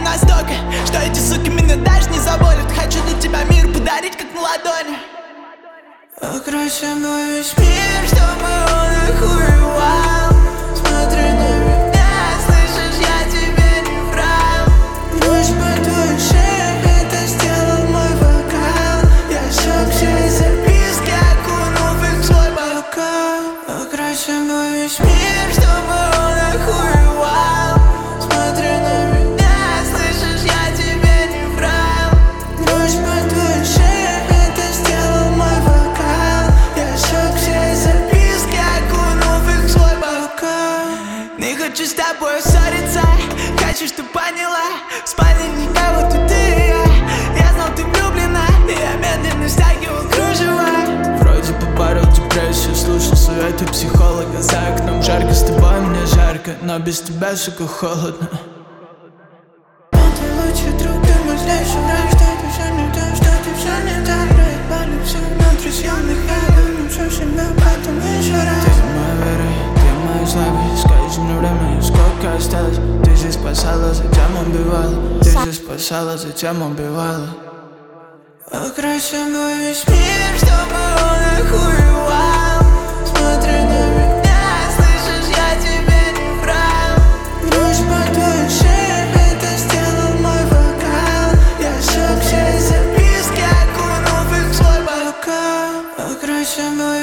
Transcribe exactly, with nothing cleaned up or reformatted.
настолько, что эти суки меня даже не заботят. Хочу для тебя мир подарить, как на ладони. Покройся мой весь мир, чтобы он охуевал. Смотри на меня, слышишь, я тебе не врал. Ночь по твоей шее, это сделал мой вокал. Я сжег все записки, окунув их в свой бокал. Покройся мой весь мир, чтобы он охуевал. Смотри на меня, слышишь, я тебе не врал. Ночь по твоей шее, это сделал мой вокал. Я сжег все записки, окунув их в свой бокал. Не хочу с тобой ссориться, хочу, чтоб поняла. В спальне никого, тут ты и я. Я знал, ты влюблена, и я медленно стягивал кружева. Вроде поборол депрессию, слушал советы психолога. За окном жарко, с тобой мне жарко, но без тебя, сука, холодно. Но ты лучший друг, ты мой злейший враг. Что ты все не то, что ты все не так. Проебали все внутри съемных, я вернусь себя потом еще раз. Ты моя вера, ты моя слабость. Скажи мне время, сколько осталось. Ты же спасала, затем убивала. Ты же спасала, затем убивала. Покройся мой весь мир, чтобы он охуевал. Смотри на меня, слышишь, я тебе не врал. Ночь по твоей шее, это сделал мой вокал. Я сжег все записки, окунув их в свой бокал. Покройся мой